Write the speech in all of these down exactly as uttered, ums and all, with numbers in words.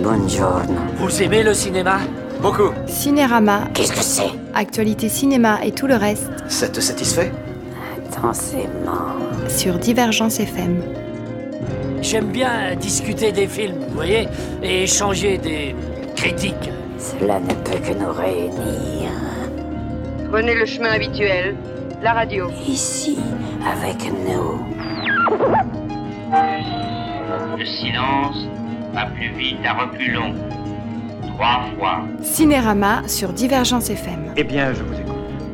Buongiorno. Vous aimez le cinéma ? Beaucoup. Cinérama, Qu'est-ce que c'est ? actualité cinéma et tout le reste Ça te satisfait ? Intensément. sur Divergence F M. J'aime bien discuter des films, vous voyez, et échanger des critiques. Cela ne peut que nous réunir. Prenez le chemin habituel, la radio. Ici, avec nous. Le silence va plus vite à reculons. Trois fois. Cinérama sur Divergence F M. Eh bien, je vous écoute.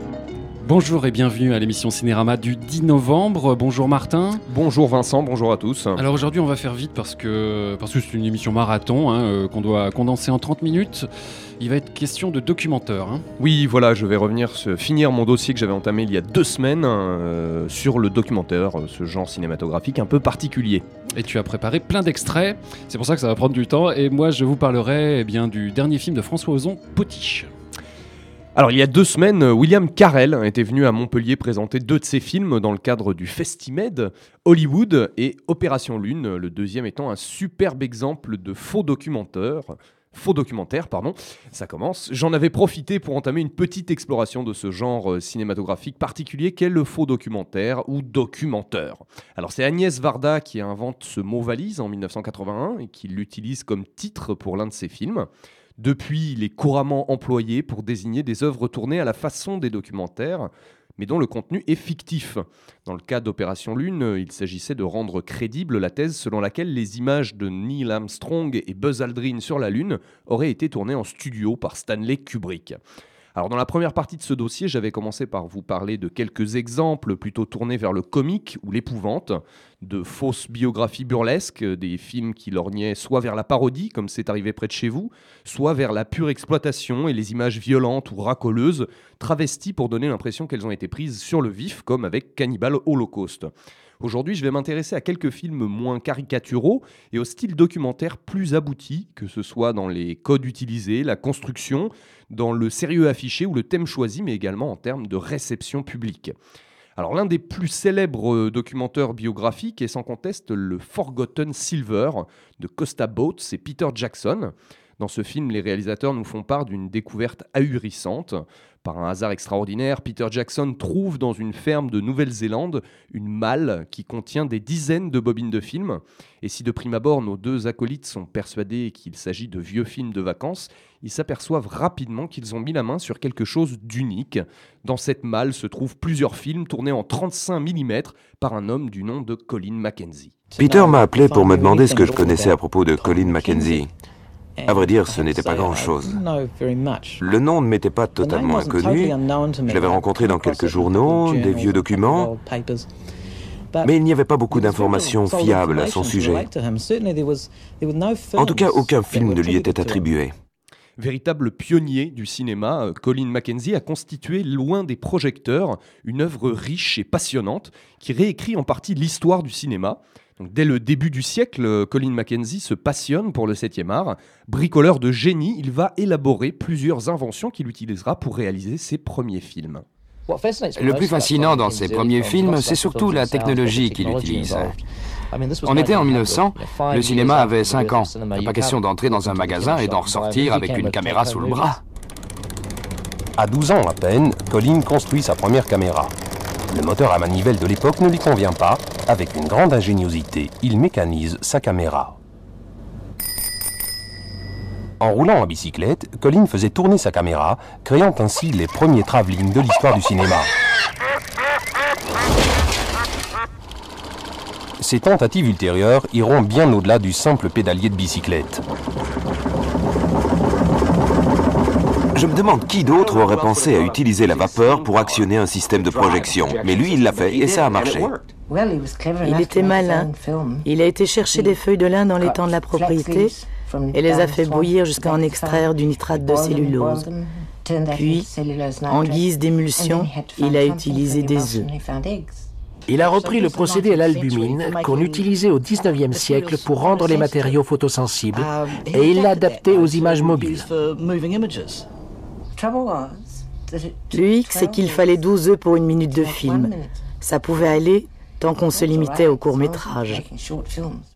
Bonjour et bienvenue à l'émission Cinérama du dix novembre. Bonjour Martin. Bonjour Vincent, bonjour à tous. Alors aujourd'hui on va faire vite parce que parce que c'est une émission marathon hein, euh, qu'on doit condenser en trente minutes. Il va être question de documentaire. Hein. Oui, voilà, je vais revenir se- finir mon dossier que j'avais entamé il y a deux semaines euh, sur le documentaire, euh, ce genre cinématographique un peu particulier. Et tu as préparé plein d'extraits. C'est pour ça que ça va prendre du temps. Et moi je vous parlerai eh bien, du dernier film de François Ozon, Potiche. Alors il y a deux semaines, William Carell était venu à Montpellier présenter deux de ses films dans le cadre du Festimed, Hollywood et Opération Lune, le deuxième étant un superbe exemple de faux documentaire. Faux documentaire, pardon, ça commence. J'en avais profité pour entamer une petite exploration de ce genre euh, cinématographique particulier qu'est le faux documentaire ou documentaire. Alors c'est Agnès Varda qui invente ce mot valise en dix-neuf cent quatre-vingt-un et qui l'utilise comme titre pour l'un de ses films. Depuis, il est couramment employé pour désigner des œuvres tournées à la façon des documentaires, mais dont le contenu est fictif. Dans le cas d'Opération Lune, il s'agissait de rendre crédible la thèse selon laquelle les images de Neil Armstrong et Buzz Aldrin sur la Lune auraient été tournées en studio par Stanley Kubrick. Alors dans la première partie de ce dossier, j'avais commencé par vous parler de quelques exemples plutôt tournés vers le comique ou l'épouvante, de fausses biographies burlesques, des films qui lorgnaient soit vers la parodie, comme c'est arrivé près de chez vous, soit vers la pure exploitation et les images violentes ou racoleuses, travesties pour donner l'impression qu'elles ont été prises sur le vif, comme avec Cannibal Holocaust. Aujourd'hui, je vais m'intéresser à quelques films moins caricaturaux et au style documentaire plus abouti, que ce soit dans les codes utilisés, la construction, dans le sérieux affiché ou le thème choisi, mais également en termes de réception publique. Alors l'un des plus célèbres euh, documentaires biographiques est sans conteste le Forgotten Silver de Costa Boats et Peter Jackson. Dans ce film, les réalisateurs nous font part d'une découverte ahurissante. Par un hasard extraordinaire, Peter Jackson trouve dans une ferme de Nouvelle-Zélande une malle qui contient des dizaines de bobines de films. Et si de prime abord nos deux acolytes sont persuadés qu'il s'agit de vieux films de vacances, ils s'aperçoivent rapidement qu'ils ont mis la main sur quelque chose d'unique. Dans cette malle se trouvent plusieurs films tournés en trente-cinq millimètres par un homme du nom de Colin Mackenzie. Peter m'a appelé pour me demander ce que je connaissais à propos de Colin Mackenzie. À vrai dire, ce n'était pas grand-chose. Le nom ne m'était pas totalement inconnu. Je l'avais rencontré dans quelques journaux, des vieux documents, mais il n'y avait pas beaucoup d'informations fiables à son sujet. En tout cas, aucun film ne lui était attribué. Véritable pionnier du cinéma, euh, Colin Mackenzie a constitué loin des projecteurs une œuvre riche et passionnante qui réécrit en partie l'histoire du cinéma. Donc, dès le début du siècle, euh, Colin Mackenzie se passionne pour le septième art. Bricoleur de génie, il va élaborer plusieurs inventions qu'il utilisera pour réaliser ses premiers films. Le plus fascinant dans ses premiers films, c'est surtout la technologie qu'il utilise. On était en mille neuf cents, le cinéma avait cinq ans. Il n'est pas question d'entrer dans un magasin et d'en ressortir avec une caméra sous le bras. À douze ans à peine, Colin construit sa première caméra. Le moteur à manivelle de l'époque ne lui convient pas. Avec une grande ingéniosité, il mécanise sa caméra. En roulant à bicyclette, Colin faisait tourner sa caméra, créant ainsi les premiers travelling de l'histoire du cinéma. Ces tentatives ultérieures iront bien au-delà du simple pédalier de bicyclette. Je me demande qui d'autre aurait pensé à utiliser la vapeur pour actionner un système de projection. Mais lui, il l'a fait et ça a marché. Il était malin. Il a été chercher des feuilles de lin dans l'étang de la propriété et les a fait bouillir jusqu'à en extraire du nitrate de cellulose. Puis, en guise d'émulsion, il a utilisé des œufs. Il a repris le procédé à l'albumine qu'on utilisait au dix-neuvième siècle pour rendre les matériaux photosensibles et il l'a adapté aux images mobiles. Le hic, c'est qu'il fallait douze œufs pour une minute de film. Ça pouvait aller tant qu'on se limitait au court-métrage.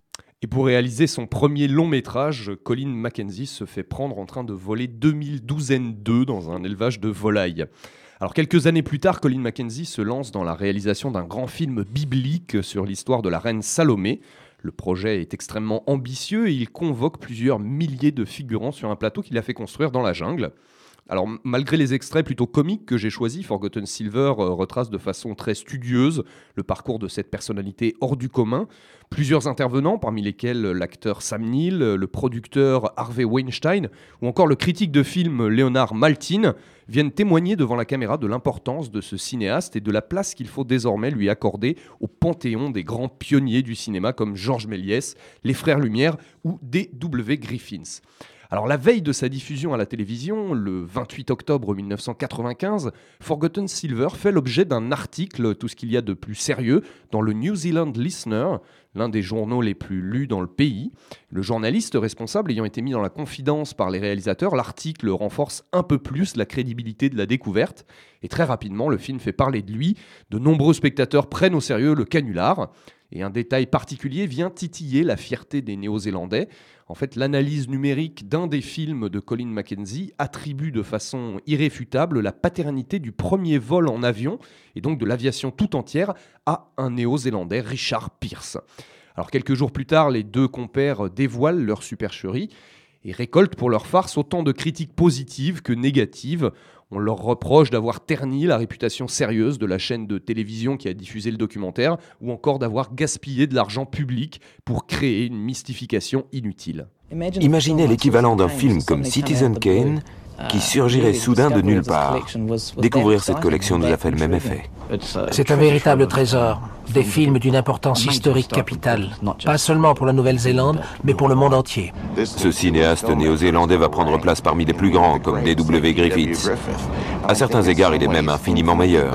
Et pour réaliser son premier long métrage, Colin Mackenzie se fait prendre en train de voler deux mille douzaine d'œufs dans un élevage de volailles. Alors quelques années plus tard, Colin Mackenzie se lance dans la réalisation d'un grand film biblique sur l'histoire de la reine Salomé. Le projet est extrêmement ambitieux et il convoque plusieurs milliers de figurants sur un plateau qu'il a fait construire dans la jungle. Alors malgré les extraits plutôt comiques que j'ai choisis, Forgotten Silver euh, retrace de façon très studieuse le parcours de cette personnalité hors du commun. Plusieurs intervenants, parmi lesquels l'acteur Sam Neill, le producteur Harvey Weinstein ou encore le critique de film Leonard Maltin, viennent témoigner devant la caméra de l'importance de ce cinéaste et de la place qu'il faut désormais lui accorder au panthéon des grands pionniers du cinéma comme Georges Méliès, les Frères Lumière ou D W Griffiths. Alors la veille de sa diffusion à la télévision, le vingt-huit octobre mille neuf cent quatre-vingt-quinze, Forgotten Silver fait l'objet d'un article, tout ce qu'il y a de plus sérieux, dans le New Zealand Listener, l'un des journaux les plus lus dans le pays. Le journaliste responsable ayant été mis dans la confidence par les réalisateurs, l'article renforce un peu plus la crédibilité de la découverte. Et très rapidement, le film fait parler de lui. De nombreux spectateurs prennent au sérieux le canular. Et un détail particulier vient titiller la fierté des Néo-Zélandais. En fait, l'analyse numérique d'un des films de Colin Mackenzie attribue de façon irréfutable la paternité du premier vol en avion, et donc de l'aviation tout entière, à un Néo-Zélandais, Richard Pearse. Alors quelques jours plus tard, les deux compères dévoilent leur supercherie et récoltent pour leur farce autant de critiques positives que négatives. On leur reproche d'avoir terni la réputation sérieuse de la chaîne de télévision qui a diffusé le documentaire, ou encore d'avoir gaspillé de l'argent public pour créer une mystification inutile. Imaginez l'équivalent d'un film comme Citizen Kane qui surgirait soudain de nulle part. Découvrir cette collection nous a fait le même effet. C'est un véritable trésor. Des films d'une importance historique capitale. Pas seulement pour la Nouvelle-Zélande, mais pour le monde entier. Ce cinéaste néo-zélandais va prendre place parmi les plus grands, comme D W Griffiths. À certains égards, il est même infiniment meilleur.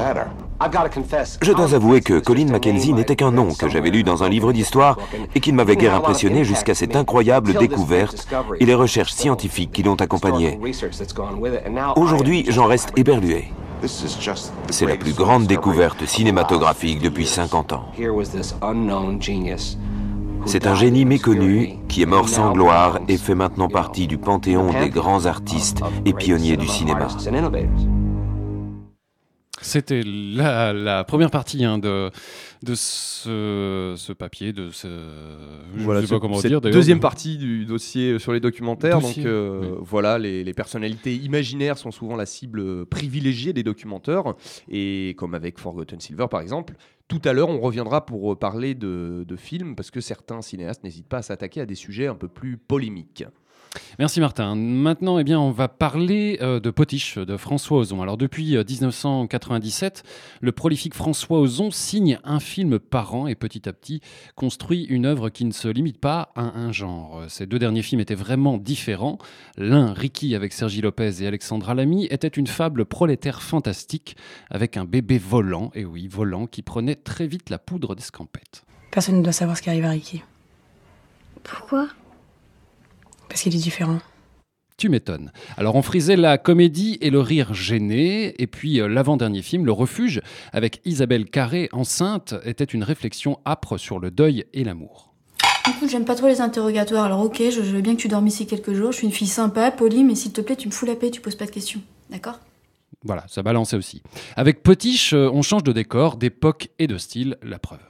Je dois avouer que Colin Mackenzie n'était qu'un nom que j'avais lu dans un livre d'histoire et qui ne m'avait guère impressionné jusqu'à cette incroyable découverte et les recherches scientifiques qui l'ont accompagné. Aujourd'hui, j'en reste éberlué. C'est la plus grande découverte cinématographique depuis cinquante ans. C'est un génie méconnu qui est mort sans gloire et fait maintenant partie du panthéon des grands artistes et pionniers du cinéma. C'était la, la première partie hein, de, de ce, ce papier, de ce... Je voilà, ne sais pas comment cette dire d'ailleurs. Deuxième partie du dossier sur les documentaires. Dossier, donc euh, oui. voilà, les, les personnalités imaginaires sont souvent la cible privilégiée des documentaires. Et comme avec Forgotten Silver par exemple, tout à l'heure on reviendra pour parler de, de films parce que certains cinéastes n'hésitent pas à s'attaquer à des sujets un peu plus polémiques. Merci Martin. Maintenant, eh bien, on va parler euh, de Potiche, de François Ozon. Alors, depuis euh, dix-neuf cent quatre-vingt-dix-sept, le prolifique François Ozon signe un film par an et petit à petit construit une œuvre qui ne se limite pas à un genre. Ces deux derniers films étaient vraiment différents. L'un, Ricky avec Sergi Lopez et Alexandra Lamy, était une fable prolétaire fantastique avec un bébé volant, et oui, volant, qui prenait très vite la poudre d'escampette. Personne ne doit savoir ce qui arrive à Ricky. Pourquoi ? Parce qu'il est différent. Tu m'étonnes. Alors on frisait la comédie et le rire gêné, et puis euh, l'avant-dernier film, Le Refuge, avec Isabelle Carré enceinte, était une réflexion âpre sur le deuil et l'amour. Écoute, j'aime pas trop les interrogatoires, alors ok, je, je veux bien que tu dormes ici quelques jours, je suis une fille sympa, polie, mais s'il te plaît, tu me fous la paix, tu poses pas de questions, d'accord ? Voilà, ça balançait aussi. Avec Potiche, euh, on change de décor, d'époque et de style, la preuve.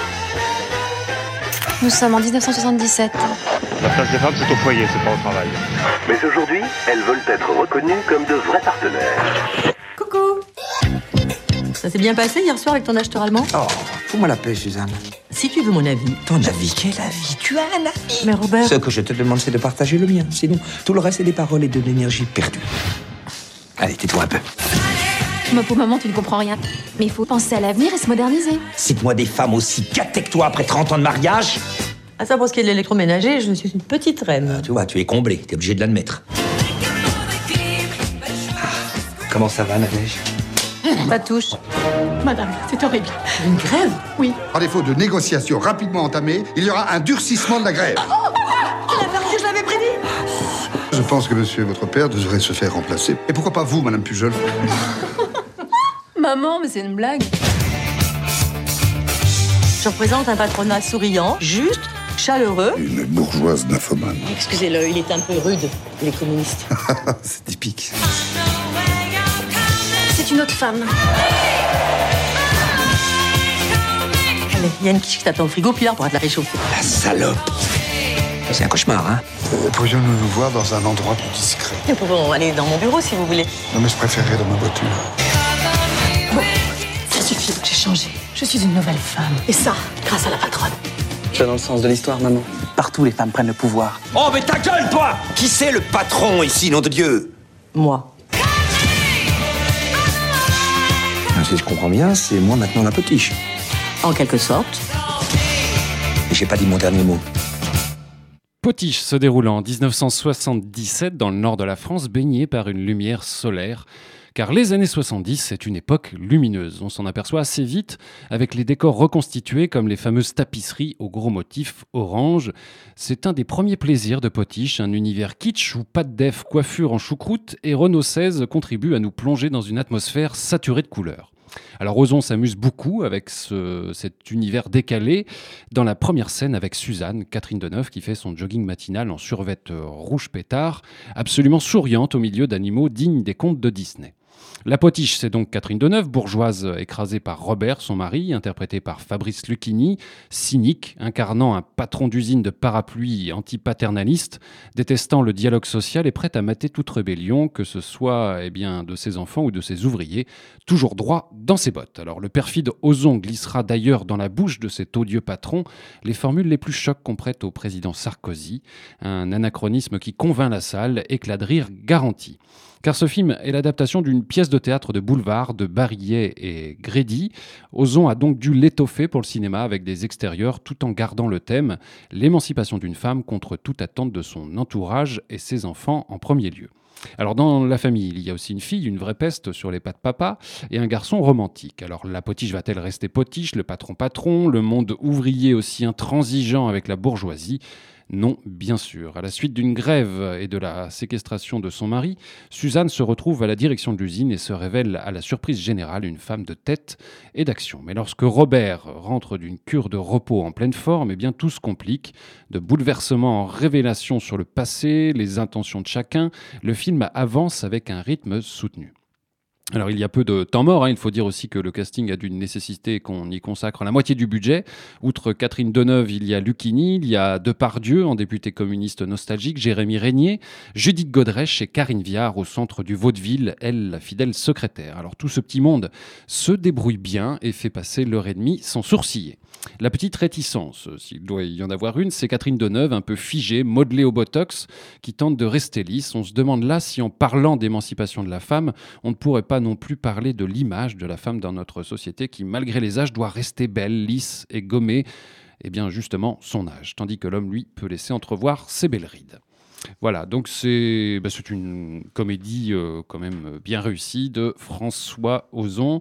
Nous sommes en dix-neuf cent soixante-dix-sept. La place des femmes, c'est au foyer, c'est pas au travail. Mais aujourd'hui, elles veulent être reconnues comme de vrais partenaires. Coucou. Ça s'est bien passé hier soir avec ton acheteur allemand ? Oh, fous-moi la paix, Suzanne. Si tu veux mon avis. Ton avis ? Quel avis ? Tu as un avis ? Mais Robert... Ce que je te demande, c'est de partager le mien. Sinon, tout le reste, c'est des paroles et de l'énergie perdue. Allez, tais-toi un peu. Ma pauvre maman, tu ne comprends rien. Mais il faut penser à l'avenir et se moderniser. Cite-moi des femmes aussi gâtées que toi après trente ans de mariage. Ah ça, pour ce qui est de l'électroménager, je suis une petite reine. Ah, tu vois, tu es comblé, t'es obligé de l'admettre. Ah, comment ça va, Nadège ? Ça touche. Madame, c'est horrible. Une grève ? Oui. À défaut de négociations rapidement entamées, il y aura un durcissement de la grève. Oh, oh, la partie, je l'avais prédit. Je pense que monsieur, votre père, devrait se faire remplacer. Et pourquoi pas vous, madame Pujol ? Maman, mais c'est une blague. Je représente un patronat souriant, juste, chaleureux. Une bourgeoise nymphomane. Excusez-le, il est un peu rude, il est communiste. C'est typique. C'est une autre femme. Allez, il y a une quiche qui t'attend au frigo, puis là, on pourra te la réchauffer. La salope. C'est un cauchemar, hein. Euh, Pourrions-nous nous voir dans un endroit plus discret? Nous pouvons aller dans mon bureau, si vous voulez. Non, mais je préférerais dans ma voiture. Bon, ça suffit, j'ai changé. Je suis une nouvelle femme. Et ça, grâce à la patronne. Tu vas dans le sens de l'histoire, maman. Partout, les femmes prennent le pouvoir. Oh, mais ta gueule, toi! Qui c'est le patron ici, nom de Dieu? Moi. Si je comprends bien, c'est moi maintenant la potiche. En quelque sorte. Et j'ai pas dit mon dernier mot. Potiche se déroule en dix-neuf cent soixante-dix-sept dans le nord de la France, baigné par une lumière solaire. Car les années soixante-dix, c'est une époque lumineuse. On s'en aperçoit assez vite avec les décors reconstitués comme les fameuses tapisseries aux gros motifs orange. C'est un des premiers plaisirs de Potiche, un univers kitsch où pas de def, coiffure en choucroute et Renault seize contribue à nous plonger dans une atmosphère saturée de couleurs. Alors Ozon s'amuse beaucoup avec ce, cet univers décalé dans la première scène avec Suzanne, Catherine Deneuve, qui fait son jogging matinal en survêt rouge pétard, absolument souriante au milieu d'animaux dignes des contes de Disney. La Potiche, c'est donc Catherine Deneuve, bourgeoise écrasée par Robert, son mari, interprété par Fabrice Lucchini, cynique, incarnant un patron d'usine de parapluies anti-paternaliste, détestant le dialogue social et prêt à mater toute rébellion, que ce soit eh bien, de ses enfants ou de ses ouvriers, toujours droit dans ses bottes. Alors le perfide Ozon glissera d'ailleurs dans la bouche de cet odieux patron les formules les plus chocs qu'on prête au président Sarkozy, un anachronisme qui convainc la salle, éclat de rire garanti. Car ce film est l'adaptation d'une pièce de théâtre de boulevard de Barillet et Grédy. Ozon a donc dû l'étoffer pour le cinéma avec des extérieurs tout en gardant le thème, l'émancipation d'une femme contre toute attente de son entourage et ses enfants en premier lieu. Alors dans la famille, il y a aussi une fille, une vraie peste sur les pas de papa, et un garçon romantique. Alors la potiche va-t-elle rester potiche, le patron patron, le monde ouvrier aussi intransigeant avec la bourgeoisie ? Non, bien sûr. À la suite d'une grève et de la séquestration de son mari, Suzanne se retrouve à la direction de l'usine et se révèle à la surprise générale une femme de tête et d'action. Mais lorsque Robert rentre d'une cure de repos en pleine forme, eh bien tout se complique. De bouleversements en révélations sur le passé, les intentions de chacun, le film avance avec un rythme soutenu. Alors il y a peu de temps mort, hein. Il faut dire aussi que le casting a d'une nécessité qu'on y consacre la moitié du budget. Outre Catherine Deneuve, il y a Lucchini, il y a Depardieu en député communiste nostalgique, Jérémy Régnier, Judith Godrèche et Karine Viard au centre du vaudeville, elle la fidèle secrétaire. Alors tout ce petit monde se débrouille bien et fait passer l'heure et demie sans sourciller. La petite réticence, s'il doit y en avoir une, c'est Catherine Deneuve, un peu figée, modelée au botox, qui tente de rester lisse. On se demande là si en parlant d'émancipation de la femme, on ne pourrait pas non plus parler de l'image de la femme dans notre société qui, malgré les âges, doit rester belle, lisse et gommer, eh bien justement son âge, tandis que l'homme, lui, peut laisser entrevoir ses belles rides. Voilà, donc c'est, bah, c'est une comédie euh, quand même bien réussie de François Ozon,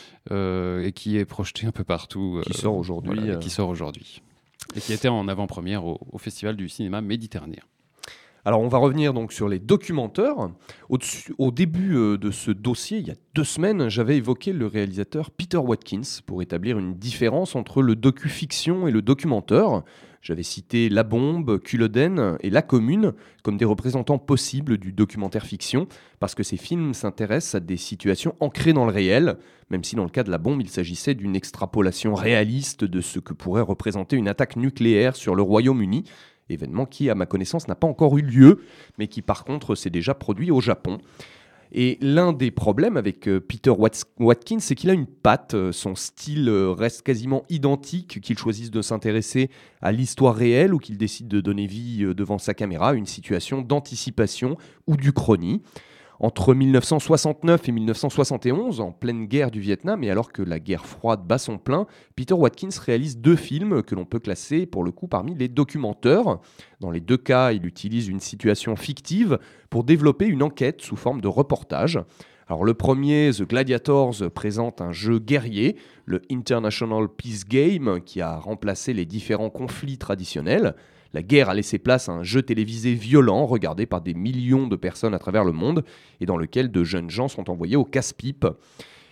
Euh, et qui est projeté un peu partout. Qui euh, sort aujourd'hui. Voilà, euh... qui sort aujourd'hui. Et qui était en avant-première au, au Festival du cinéma méditerranéen. Alors on va revenir donc sur les documentaires. Au-dessus, au début euh, de ce dossier, il y a deux semaines, j'avais évoqué le réalisateur Peter Watkins pour établir une différence entre le docu-fiction et le documentaire. J'avais cité La Bombe, Culloden et La Commune comme des représentants possibles du documentaire fiction, parce que ces films s'intéressent à des situations ancrées dans le réel, même si dans le cas de La Bombe, il s'agissait d'une extrapolation réaliste de ce que pourrait représenter une attaque nucléaire sur le Royaume-Uni, événement qui, à ma connaissance, n'a pas encore eu lieu, mais qui par contre s'est déjà produit au Japon. Et l'un des problèmes avec euh, Peter Watkins, c'est qu'il a une patte, euh, son style euh, reste quasiment identique, qu'il choisisse de s'intéresser à l'histoire réelle ou qu'il décide de donner vie euh, devant sa caméra à une situation d'anticipation ou d'uchronie. Entre mille neuf cent soixante-neuf et mille neuf cent soixante et onze, en pleine guerre du Vietnam et alors que la guerre froide bat son plein, Peter Watkins réalise deux films que l'on peut classer pour le coup parmi les documentaires. Dans les deux cas, il utilise une situation fictive pour développer une enquête sous forme de reportage. Alors le premier, The Gladiators, présente un jeu guerrier, le International Peace Game, qui a remplacé les différents conflits traditionnels. La guerre a laissé place à un jeu télévisé violent regardé par des millions de personnes à travers le monde et dans lequel de jeunes gens sont envoyés au casse-pipe.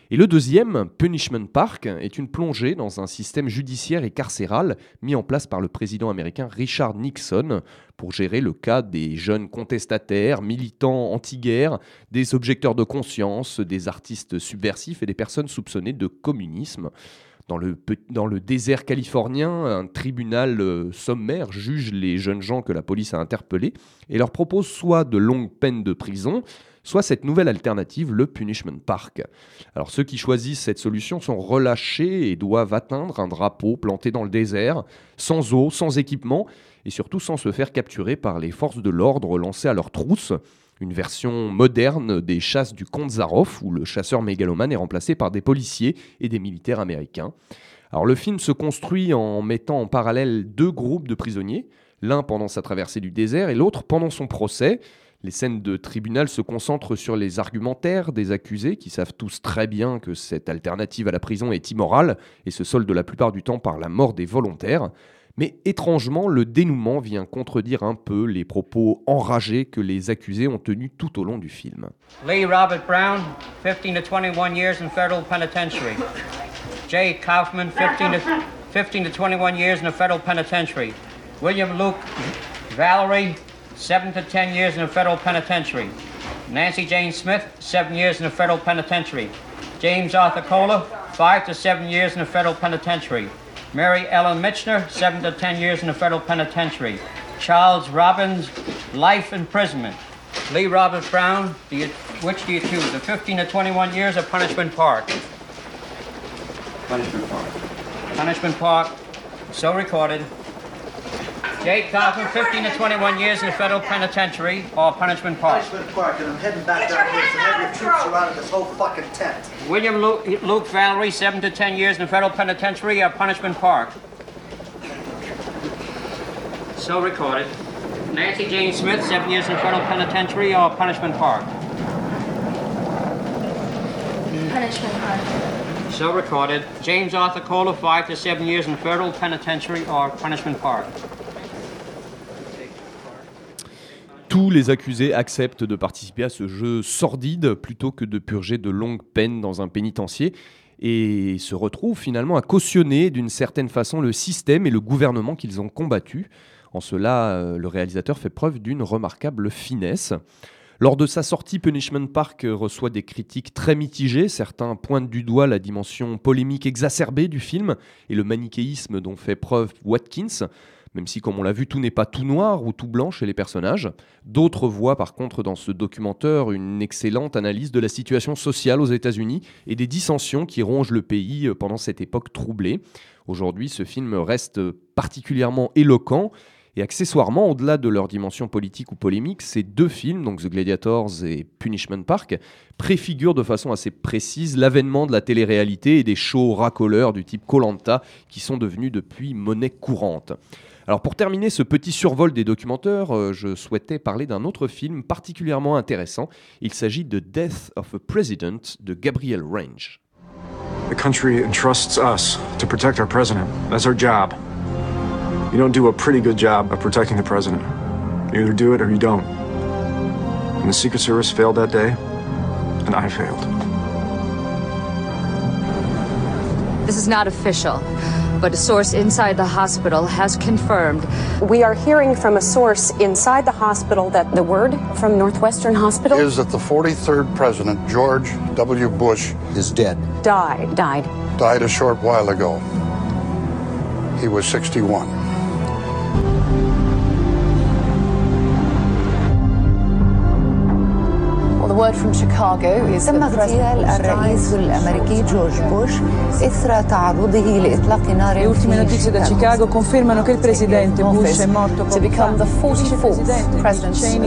Et le deuxième, Punishment Park, est une plongée dans un système judiciaire et carcéral mis en place par le président américain Richard Nixon pour gérer le cas des jeunes contestataires, militants anti-guerre, des objecteurs de conscience, des artistes subversifs et des personnes soupçonnées de communisme. Dans le, dans le désert californien, un tribunal euh, sommaire juge les jeunes gens que la police a interpellés et leur propose soit de longues peines de prison, soit cette nouvelle alternative, le Punishment Park. Alors ceux qui choisissent cette solution sont relâchés et doivent atteindre un drapeau planté dans le désert, sans eau, sans équipement, et surtout sans se faire capturer par les forces de l'ordre lancées à leur trousse. Une version moderne des chasses du comte Zaroff, où le chasseur mégalomane est remplacé par des policiers et des militaires américains. Alors le film se construit en mettant en parallèle deux groupes de prisonniers, l'un pendant sa traversée du désert et l'autre pendant son procès. Les scènes de tribunal se concentrent sur les argumentaires des accusés, qui savent tous très bien que cette alternative à la prison est immorale et se solde la plupart du temps par la mort des volontaires. Mais étrangement, le dénouement vient contredire un peu les propos enragés que les accusés ont tenus tout au long du film. Lee Robert Brown, fifteen to twenty-one years in federal penitentiary. Jay Kaufman, fifteen to, fifteen to twenty-one years in a federal penitentiary. William Luke Valerie, seven to ten years in a federal penitentiary. Nancy Jane Smith, seven years in a federal penitentiary. James Arthur Cola, five to seven years in a federal penitentiary. Mary Ellen Mitchner, seven to ten years in a federal penitentiary. Charles Robbins, life imprisonment. Lee Robert Brown, do you, which do you choose, the fifteen to twenty-one years or Punishment Park? Punishment Park. Punishment Park, so recorded. Jake Kaufman, fifteen to twenty-one years in a federal penitentiary or Punishment Park. Punishment Park, and I'm heading back down here to have your troops surrounding this whole fucking tent. William Luke, Luke Valerie, seven to ten years in a federal penitentiary or Punishment Park. So recorded. Nancy Jane Smith, seven years in a federal penitentiary or Punishment Park. Punishment Park. So recorded. James Arthur Cola, five to seven years in federal penitentiary or Punishment Park. Tous les accusés acceptent de participer à ce jeu sordide plutôt que de purger de longues peines dans un pénitencier et se retrouvent finalement à cautionner d'une certaine façon le système et le gouvernement qu'ils ont combattu. En cela, le réalisateur fait preuve d'une remarquable finesse. Lors de sa sortie, Punishment Park reçoit des critiques très mitigées. Certains pointent du doigt la dimension polémique exacerbée du film et le manichéisme dont fait preuve Watkins, même si, comme on l'a vu, tout n'est pas tout noir ou tout blanc chez les personnages. D'autres voient par contre dans ce documentaire une excellente analyse de la situation sociale aux États-Unis et des dissensions qui rongent le pays pendant cette époque troublée. Aujourd'hui, ce film reste particulièrement éloquent. Et accessoirement, au-delà de leur dimension politique ou polémique, ces deux films, donc The Gladiators et Punishment Park, préfigurent de façon assez précise l'avènement de la télé-réalité et des shows racoleurs du type Koh-Lanta qui sont devenus depuis monnaie courante. Alors pour terminer ce petit survol des documentaires, euh, je souhaitais parler d'un autre film particulièrement intéressant. Il s'agit de Death of a President de Gabriel Range. The country entrusts us to protect our president. That's our job. You don't do a pretty good job of protecting the president. You either do it or you don't. And the Secret Service failed that day, and I failed. This is not official, but a source inside the hospital has confirmed. We are hearing from a source inside the hospital that the word from Northwestern Hospital is that the forty-third president, George W. Bush, is dead. Died. Died. Died a short while ago. He was sixty-one. The word from Chicago is تم اغتيال الرئيس الأمريكي جورج بوش إثر تعرضه لإطلاق نار. Le ultime notizie da Chicago confermano che il presidente Bush è morto to become the forty-fourth president.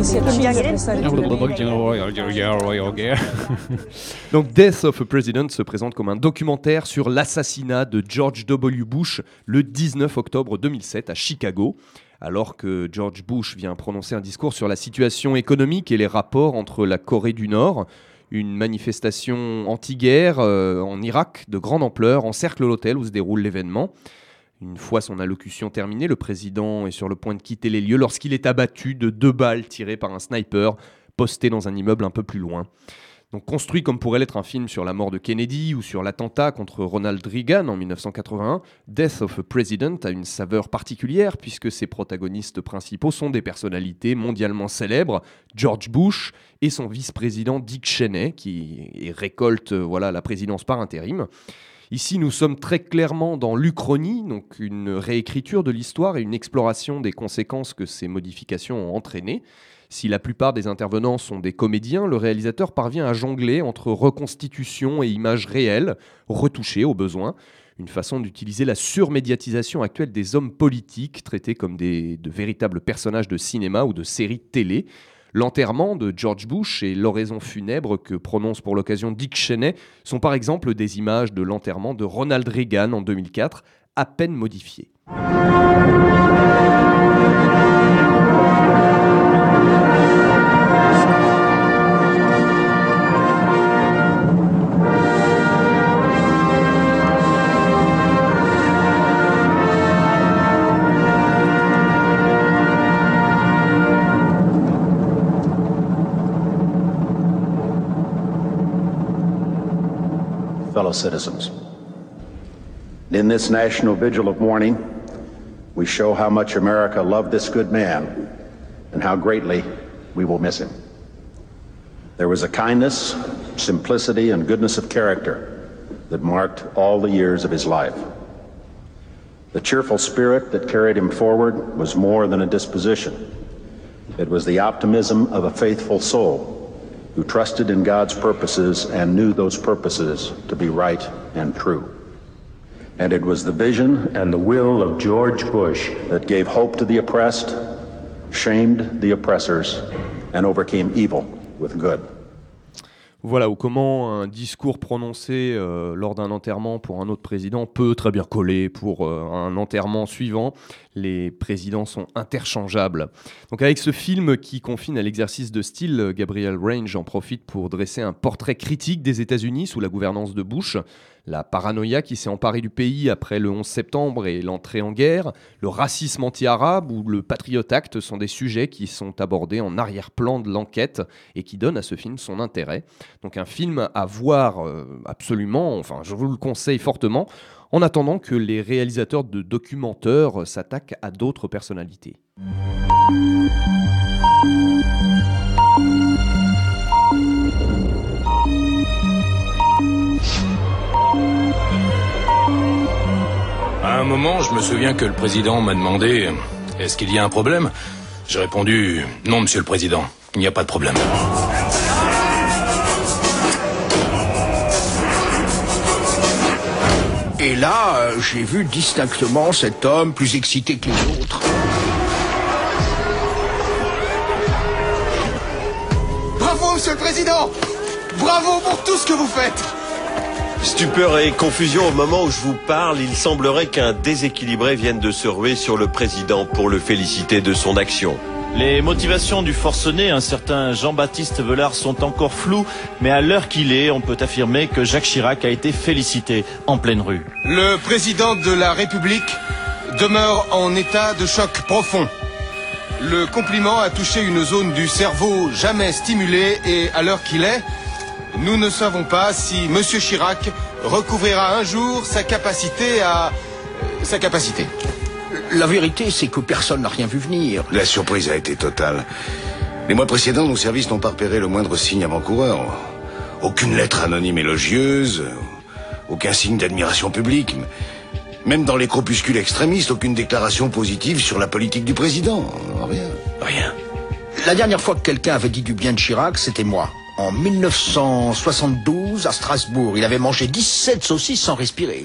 Donc Death of a President se présente comme un documentaire sur l'assassinat de George W. Bush le dix-neuf octobre deux mille sept à Chicago. Alors que George Bush vient prononcer un discours sur la situation économique et les rapports entre la Corée du Nord, une manifestation anti-guerre euh, en Irak de grande ampleur encercle l'hôtel où se déroule l'événement. Une fois son allocution terminée, le président est sur le point de quitter les lieux lorsqu'il est abattu de deux balles tirées par un sniper posté dans un immeuble un peu plus loin. Donc construit comme pourrait l'être un film sur la mort de Kennedy ou sur l'attentat contre Ronald Reagan en dix-neuf cent quatre-vingt-un, Death of a President a une saveur particulière puisque ses protagonistes principaux sont des personnalités mondialement célèbres, George Bush et son vice-président Dick Cheney qui récolte euh, voilà, la présidence par intérim. Ici, nous sommes très clairement dans l'Uchronie, donc une réécriture de l'histoire et une exploration des conséquences que ces modifications ont entraînées. Si la plupart des intervenants sont des comédiens, le réalisateur parvient à jongler entre reconstitution et images réelles, retouchées au besoin. Une façon d'utiliser la surmédiatisation actuelle des hommes politiques, traités comme des, de véritables personnages de cinéma ou de séries de télé. L'enterrement de George Bush et l'oraison funèbre que prononce pour l'occasion Dick Cheney sont par exemple des images de l'enterrement de Ronald Reagan en deux mille quatre, à peine modifiées. Fellow citizens, in this national vigil of mourning, we show how much America loved this good man and how greatly we will miss him. There was a kindness, simplicity, and goodness of character that marked all the years of his life. The cheerful spirit that carried him forward was more than a disposition. It was the optimism of a faithful soul who trusted in God's purposes and knew those purposes to be right and true. And it was the vision and the will of George Bush that gave hope to the oppressed, shamed the oppressors, and overcame evil with good. Voilà, ou comment un discours prononcé euh, lors d'un enterrement pour un autre président peut très bien coller pour euh, un enterrement suivant. Les présidents sont interchangeables. Donc avec ce film qui confine à l'exercice de style, Gabriel Range en profite pour dresser un portrait critique des États-Unis sous la gouvernance de Bush. La paranoïa qui s'est emparée du pays après le onze septembre et l'entrée en guerre, le racisme anti-arabe ou le Patriot Act sont des sujets qui sont abordés en arrière-plan de l'enquête et qui donnent à ce film son intérêt. Donc un film à voir euh, absolument, enfin je vous le conseille fortement, en attendant que les réalisateurs de documentaires s'attaquent à d'autres personnalités. À un moment, je me souviens que le président m'a demandé « Est-ce qu'il y a un problème ?» J'ai répondu « Non, monsieur le président, il n'y a pas de problème. » Et là, euh, j'ai vu distinctement cet homme plus excité que les autres. Bravo, monsieur le président! Bravo pour tout ce que vous faites! Stupeur et confusion au moment où je vous parle, il semblerait qu'un déséquilibré vienne de se ruer sur le président pour le féliciter de son action. Les motivations du forcené, un certain Jean-Baptiste Velard, sont encore floues, mais à l'heure qu'il est, on peut affirmer que Jacques Chirac a été félicité en pleine rue. Le président de la République demeure en état de choc profond. Le compliment a touché une zone du cerveau jamais stimulée et à l'heure qu'il est, nous ne savons pas si monsieur Chirac recouvrira un jour sa capacité à... sa capacité. La vérité, c'est que personne n'a rien vu venir. La surprise a été totale. Les mois précédents, nos services n'ont pas repéré le moindre signe avant-coureur. Aucune lettre anonyme élogieuse, aucun signe d'admiration publique. Même dans les crépuscules extrémistes, aucune déclaration positive sur la politique du président. Rien. Rien. La dernière fois que quelqu'un avait dit du bien de Chirac, c'était moi. En mille neuf cent soixante-douze, à Strasbourg, il avait mangé dix-sept saucisses sans respirer.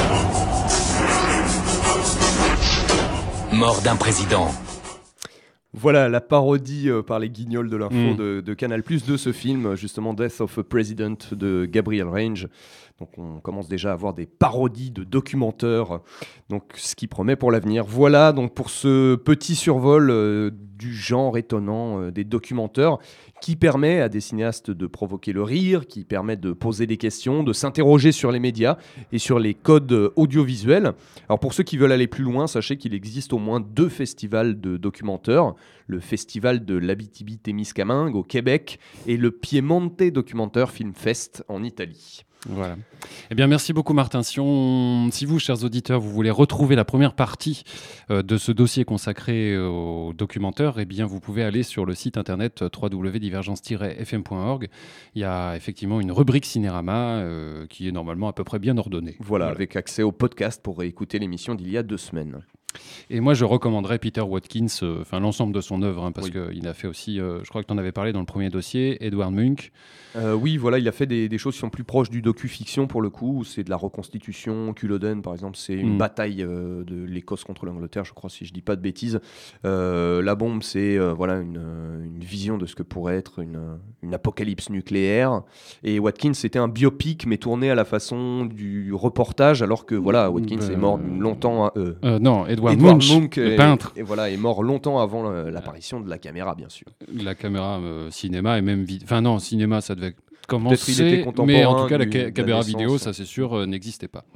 Mort d'un président. Voilà la parodie euh, par les guignols de l'info mmh. de, de Canal+, de ce film, justement Death of a President de Gabriel Range. Donc on commence déjà à avoir des parodies de documentaires, donc ce qui promet pour l'avenir. Voilà donc pour ce petit survol euh, du genre étonnant euh, des documentaires qui permet à des cinéastes de provoquer le rire, qui permet de poser des questions, de s'interroger sur les médias et sur les codes audiovisuels. Alors pour ceux qui veulent aller plus loin, sachez qu'il existe au moins deux festivals de documentaires, le festival de l'Abitibi-Témiscamingue au Québec et le Piemonte Documentaire Film Fest en Italie. Voilà. Eh bien, merci beaucoup, Martin. Si, on, si vous, chers auditeurs, vous voulez retrouver la première partie euh, de ce dossier consacré euh, au documentaire, eh bien, vous pouvez aller sur le site internet w w w point divergence tiret f m point org. Il y a effectivement une rubrique Cinérama euh, qui est normalement à peu près bien ordonnée. Voilà, voilà, avec accès au podcast pour réécouter l'émission d'il y a deux semaines. Et moi, je recommanderais Peter Watkins, enfin euh, l'ensemble de son œuvre, hein, parce oui. qu'il a fait aussi, euh, je crois que tu en avais parlé dans le premier dossier, Edward Munch. Euh, oui, voilà, il a fait des, des choses qui sont plus proches du docu-fiction pour le coup. C'est de la reconstitution. Culloden, par exemple, c'est une mm. bataille euh, de l'Écosse contre l'Angleterre, je crois, si je dis pas de bêtises. Euh, la bombe, c'est euh, voilà une, une vision de ce que pourrait être une, une apocalypse nucléaire. Et Watkins, c'était un biopic, mais tourné à la façon du reportage, alors que voilà, Watkins euh... est mort longtemps. Euh, euh, non, Edward, Edward Munch, Munch le est, peintre. Et voilà, est mort longtemps avant l'apparition de la caméra, bien sûr. La caméra euh, cinéma et même vi- enfin non, cinéma ça devait commencer, il était contemporain, mais en tout cas du, la ca- caméra la vidéo, ça c'est sûr, euh, n'existait pas.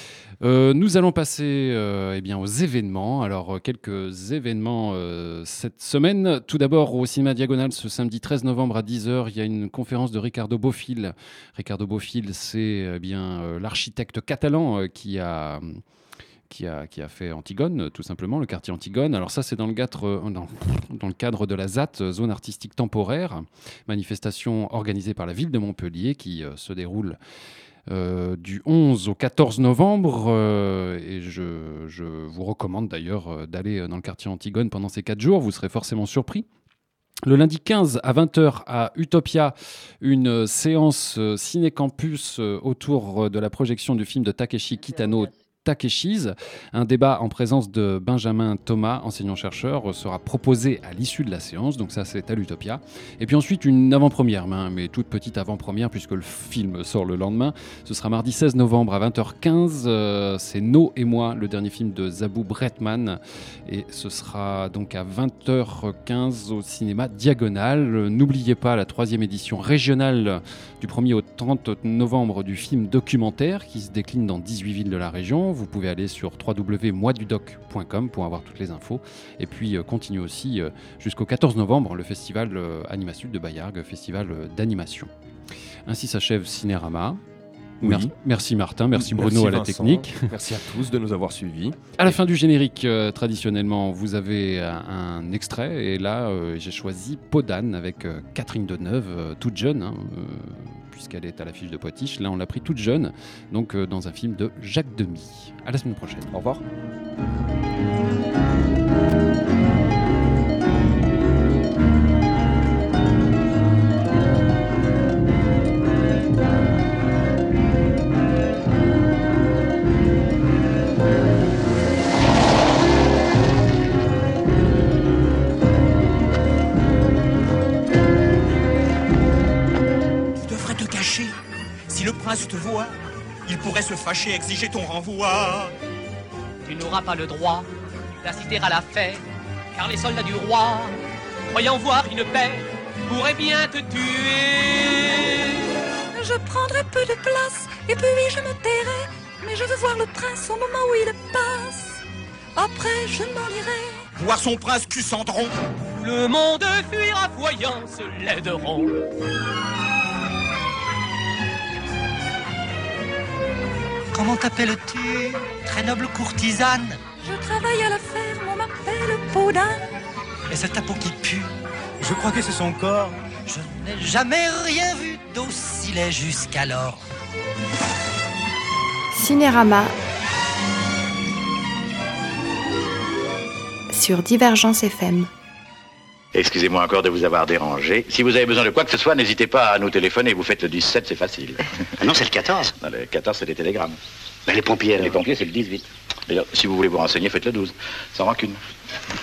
Euh, nous allons passer euh, eh bien, aux événements. Alors, euh, quelques événements euh, cette semaine. Tout d'abord, au Cinéma Diagonale, ce samedi treize novembre à dix heures, il y a une conférence de Ricardo Bofill. Ricardo Bofill, c'est eh bien, euh, l'architecte catalan euh, qui a... Qui a, qui a fait Antigone, tout simplement, le quartier Antigone. Alors ça, c'est dans le cadre, dans, dans le cadre de la Z A T, Zone Artistique Temporaire, manifestation organisée par la ville de Montpellier qui euh, se déroule euh, du onze au quatorze novembre. Euh, et je, je vous recommande d'ailleurs euh, d'aller dans le quartier Antigone pendant ces quatre jours. Vous serez forcément surpris. Le lundi quinze à vingt heures à Utopia, une séance euh, ciné-campus euh, autour de la projection du film de Takeshi Kitano, Takeshis. Un débat en présence de Benjamin Thomas, enseignant-chercheur, sera proposé à l'issue de la séance. Donc ça, c'est à l'Utopia. Et puis ensuite, une avant-première, mais toute petite avant-première, puisque le film sort le lendemain. Ce sera mardi seize novembre à vingt heures quinze. Euh, c'est No et moi, le dernier film de Zabou Bretman. Et ce sera donc à vingt heures quinze au cinéma Diagonale. N'oubliez pas la troisième édition régionale du premier au trente novembre du film documentaire qui se décline dans dix-huit villes de la région. Vous pouvez aller sur w w w point moi du doc point com pour avoir toutes les infos. Et puis euh, continue aussi euh, jusqu'au quatorze novembre le festival euh, Animasud de Bayargues, festival euh, d'animation. Ainsi s'achève Cinérama. Oui. Merci, merci Martin, merci Bruno merci à la Vincent. technique. Merci à tous de nous avoir suivis. À la fin du générique, euh, traditionnellement, vous avez un, un extrait. Et là, euh, j'ai choisi Podane avec euh, Catherine Deneuve, euh, toute jeune, hein, euh, puisqu'elle est à l'affiche de Potiche. Là, on l'a pris toute jeune, donc euh, dans un film de Jacques Demy. À la semaine prochaine. Au revoir. Si le prince te voit, il pourrait se fâcher, exiger ton renvoi. Tu n'auras pas le droit d'assister à la fête, car les soldats du roi, croyant voir une paix, pourraient bien te tuer. Je prendrai peu de place, et puis je me tairai, mais je veux voir le prince au moment où il passe. Après, je m'en irai. Voir son prince cul cendron. Le monde fuira voyant se laideront. Comment t'appelles-tu, très noble courtisane? Je travaille à la ferme, on m'appelle Podane. Et c'est ta peau qui pue. Je crois que c'est son corps. Je n'ai jamais rien vu d'aussi laid jusqu'alors. Cinérama sur Divergence F M. Excusez-moi encore de vous avoir dérangé. Si vous avez besoin de quoi que ce soit, n'hésitez pas à nous téléphoner. Vous faites le dix-sept, c'est facile. Ah non, c'est le quatorze. Non, le quatorze, c'est des télégrammes. Ben, les pompiers, alors. Les pompiers, c'est le dix-huit. D'ailleurs, si vous voulez vous renseigner, faites le douze. Sans rancune.